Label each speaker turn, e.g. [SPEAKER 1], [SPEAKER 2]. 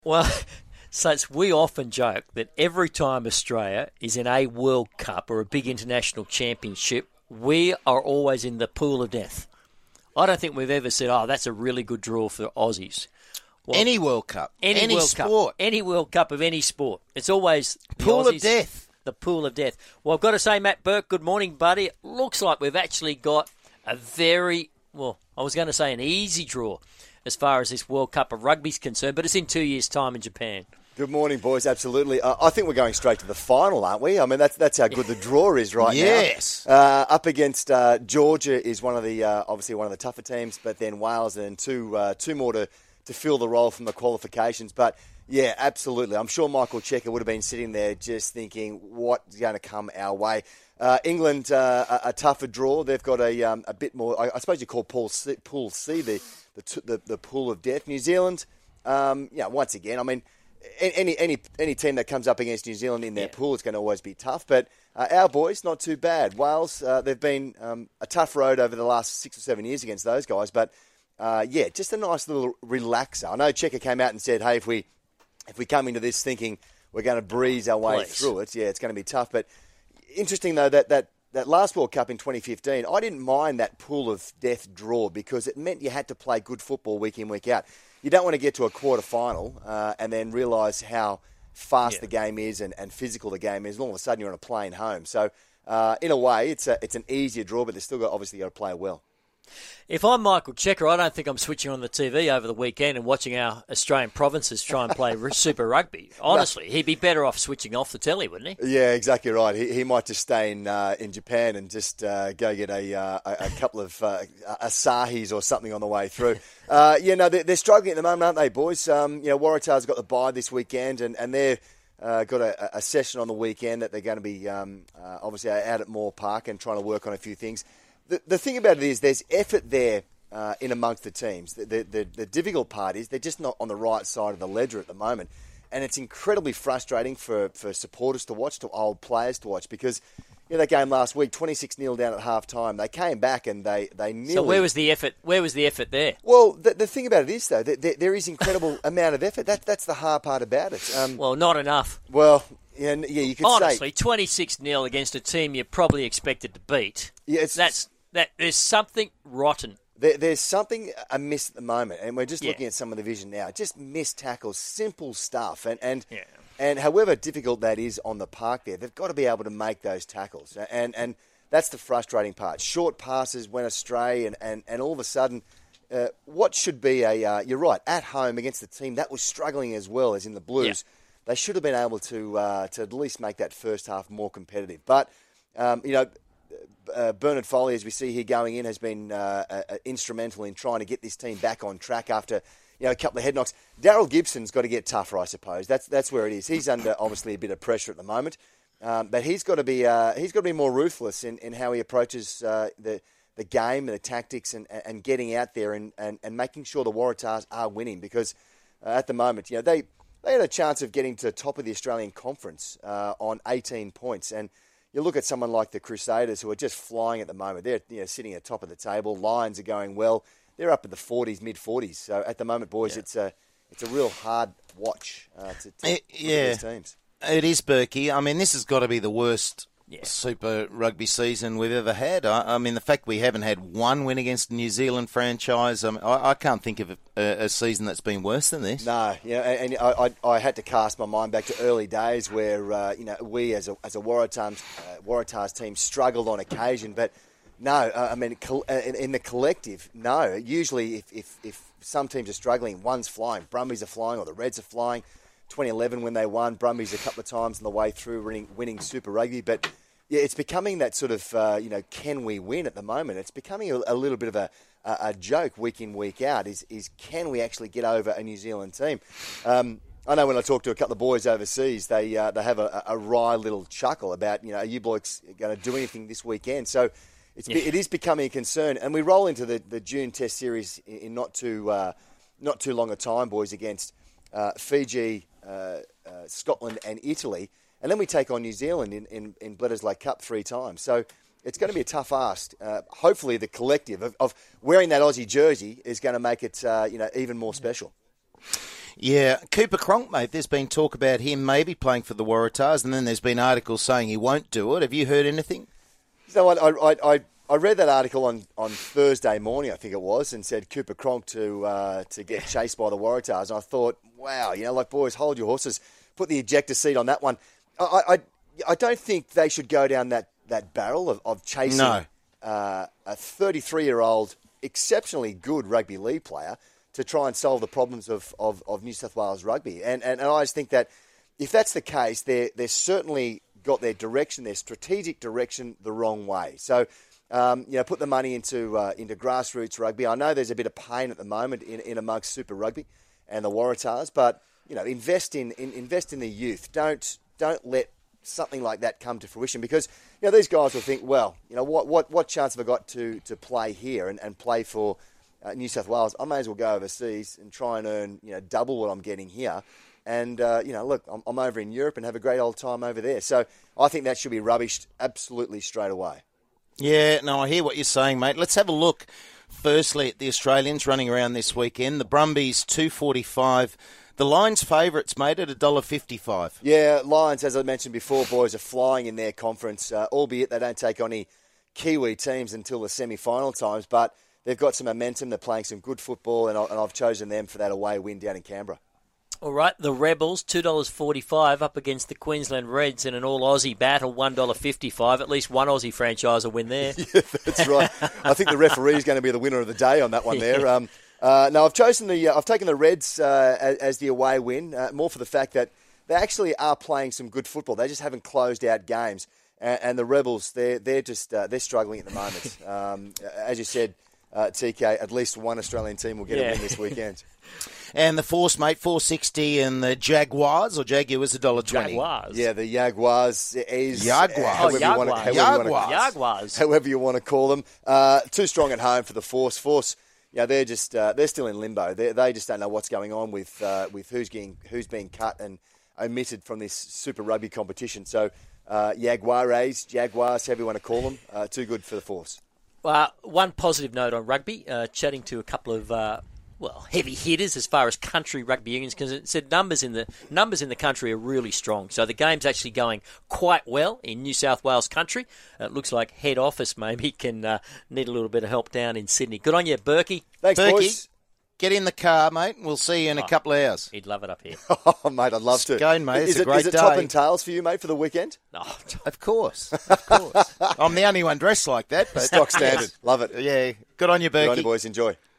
[SPEAKER 1] Well, so we often joke that every time Australia is in a World Cup or a big international championship, we are always in the pool of death. I don't think we've ever said, oh, that's a really good draw for Aussies.
[SPEAKER 2] Well, any World Cup, any
[SPEAKER 1] World
[SPEAKER 2] sport.
[SPEAKER 1] Cup, any World Cup of any sport. It's always the
[SPEAKER 2] pool
[SPEAKER 1] Aussies,
[SPEAKER 2] of death.
[SPEAKER 1] The pool of death. Well, I've got to say, Matt Burke, good morning, buddy. It looks like we've actually got a very, well, I was going to say an easy draw as far as this World Cup of Rugby is concerned, but it's in 2 years' time in Japan.
[SPEAKER 3] Good morning, boys. Absolutely. I think we're going straight to the final, aren't we? I mean, that's how good the draw is right now.
[SPEAKER 2] Yes.
[SPEAKER 3] Up against Georgia is one of the obviously one of the tougher teams, but then Wales and two more to fill the role from the qualifications. But yeah, absolutely. I'm sure Michael Cheika would have been sitting there just thinking, what's going to come our way? England, a tougher draw. They've got a bit more. I suppose you call Pool C the pool of death. New Zealand, once again, I mean, any team that comes up against New Zealand in their pool is going to always be tough. But our boys, not too bad. Wales, they've been a tough road over the last 6 or 7 years against those guys. But just a nice little relaxer. I know Cheika came out and said, hey, if we come into this thinking we're going to breeze our way through it, it's going to be tough. But interesting, though, that last World Cup in 2015, I didn't mind that pool of death draw because it meant you had to play good football week in, week out. You don't want to get to a quarter final and then realise how fast the game is and physical the game is, and all of a sudden you're on a plane home. So, in a way, it's an easier draw, but they've still got to play well.
[SPEAKER 1] If I'm Michael Cheika, I don't think I'm switching on the TV over the weekend and watching our Australian provinces try and play Super Rugby. Honestly, he'd be better off switching off the telly, wouldn't he?
[SPEAKER 3] Yeah, exactly right. He might just stay in Japan and just go get a couple of Asahis or something on the way through. They're struggling at the moment, aren't they, boys? Waratah's got the bye this weekend, and they're got a session on the weekend that they're going to be obviously out at Moore Park and trying to work on a few things. The thing about it is there's effort there in amongst the teams. The difficult part is they're just not on the right side of the ledger at the moment. And it's incredibly frustrating for supporters to watch, to old players to watch, because that game last week, 26-0 down at half-time, they came back and they nearly...
[SPEAKER 1] So where was the effort? Where was the effort there?
[SPEAKER 3] Well, the thing about it is, though, there is incredible amount of effort. That's the hard part about it.
[SPEAKER 1] Well, not enough.
[SPEAKER 3] Well... Yeah, you could
[SPEAKER 1] honestly, 26-0 against a team you probably expected to beat.
[SPEAKER 3] Yeah,
[SPEAKER 1] there's something rotten.
[SPEAKER 3] There's something amiss at the moment, and we're just looking at some of the vision now. Just missed tackles, simple stuff, and however difficult that is on the park there, they've got to be able to make those tackles, and that's the frustrating part. Short passes went astray, and all of a sudden, what should be you're right, at home against the team that was struggling as well as in the Blues. Yeah. They should have been able to at least make that first half more competitive. But, Bernard Foley, as we see here going in, has been instrumental in trying to get this team back on track after a couple of head knocks. Daryl Gibson's got to get tougher, I suppose. That's where it is. He's under, obviously, a bit of pressure at the moment. But he's got to be more ruthless in how he approaches the game and the tactics and getting out there and making sure the Waratahs are winning. Because at the moment, they had a chance of getting to the top of the Australian Conference on 18 points. And you look at someone like the Crusaders, who are just flying at the moment. They're sitting at the top of the table. Lions are going well. They're up in the 40s, mid-40s. So at the moment, boys, it's a real hard watch to these teams.
[SPEAKER 2] It is, Berkey. I mean, this has got to be the worst Super Rugby season we've ever had. I mean, the fact we haven't had one win against a New Zealand franchise, I can't think of a season that's been worse than this.
[SPEAKER 3] No, and I had to cast my mind back to early days where we as a Waratahs team struggled on occasion, but no, I mean in the collective, no. Usually, if some teams are struggling, one's flying. Brumbies are flying, or the Reds are flying. 2011 when they won, Brumbies a couple of times on the way through winning Super Rugby, but it's becoming that sort of, can we win at the moment? It's becoming a little bit of a joke week in, week out, is can we actually get over a New Zealand team? I know when I talk to a couple of boys overseas, they have a wry little chuckle about, are you blokes going to do anything this weekend? So it is becoming a concern, and we roll into the June Test series in not too long a time, boys, against Fiji, Scotland and Italy, and then we take on New Zealand in Bledisloe Cup 3 times. So it's going to be a tough ask. Hopefully the collective of wearing that Aussie jersey is going to make it even more special.
[SPEAKER 2] Yeah, Cooper Cronk, mate, there's been talk about him maybe playing for the Waratahs, and then there's been articles saying he won't do it. Have you heard anything?
[SPEAKER 3] You know what, I read that article on Thursday morning, I think it was, and said Cooper Cronk to get chased by the Waratahs. And I thought, wow, boys, hold your horses. Put the ejector seat on that one. I don't think they should go down that barrel of chasing a 33-year-old, exceptionally good rugby league player to try and solve the problems of New South Wales rugby. And I just think that if that's the case, they're certainly got their direction, their strategic direction, the wrong way. So, put the money into grassroots rugby. I know there's a bit of pain at the moment in amongst Super Rugby and the Waratahs, but invest in the youth. Don't let something like that come to fruition, because these guys will think, well, what chance have I got to play here and play for New South Wales? I may as well go overseas and try and earn double what I'm getting here. And, look, I'm over in Europe and have a great old time over there. So I think that should be rubbished absolutely straight away.
[SPEAKER 2] Yeah, no, I hear what you're saying, mate. Let's have a look, firstly, at the Australians running around this weekend. The Brumbies, $2.45. The Lions favourites, mate, at $1.55.
[SPEAKER 3] Yeah, Lions, as I mentioned before, boys, are flying in their conference, albeit they don't take on any Kiwi teams until the semi-final times, but they've got some momentum. They're playing some good football, and I've chosen them for that away win down in Canberra.
[SPEAKER 1] All right, the Rebels, $2.45 up against the Queensland Reds in an all-Aussie battle, $1.55. At least one Aussie franchise will win there.
[SPEAKER 3] Yeah, that's right. I think the referee is going to be the winner of the day on that one there. No, I've taken the Reds as the away win, more for the fact that they actually are playing some good football. They just haven't closed out games, and the Rebels they're struggling at the moment. As you said, TK, at least one Australian team will get a win this weekend.
[SPEAKER 2] And the Force, mate, $4.60, and the Jaguars, or Jaguars, $1.20.
[SPEAKER 1] Jaguars.
[SPEAKER 3] Yeah, the Jaguars is...
[SPEAKER 2] Jaguars.
[SPEAKER 3] However you want to call them. Too strong at home for the Force. Force, they're still in limbo. They just don't know what's going on with who's being cut and omitted from this Super Rugby competition. So, Jaguars, however you want to call them, too good for the Force.
[SPEAKER 1] One positive note on rugby, chatting to a couple of heavy hitters as far as country rugby unions, because it said numbers in the country are really strong. So the game's actually going quite well in New South Wales country. It looks like head office maybe can need a little bit of help down in Sydney. Good on you, Berkey.
[SPEAKER 3] Thanks,
[SPEAKER 2] Berkey,
[SPEAKER 3] boys.
[SPEAKER 2] Get in the car, mate. We'll see you in a couple of hours.
[SPEAKER 1] He'd love it up here.
[SPEAKER 3] Oh, mate, I'd love to.
[SPEAKER 2] Going, mate. It's a great day.
[SPEAKER 3] Is it top and tails for you, mate, for the weekend?
[SPEAKER 1] No.
[SPEAKER 2] Of course. I'm the only one dressed like that. But
[SPEAKER 3] stock standard. Love it.
[SPEAKER 2] Yeah. Good on you, Berkey.
[SPEAKER 3] Good on you, boys. Enjoy.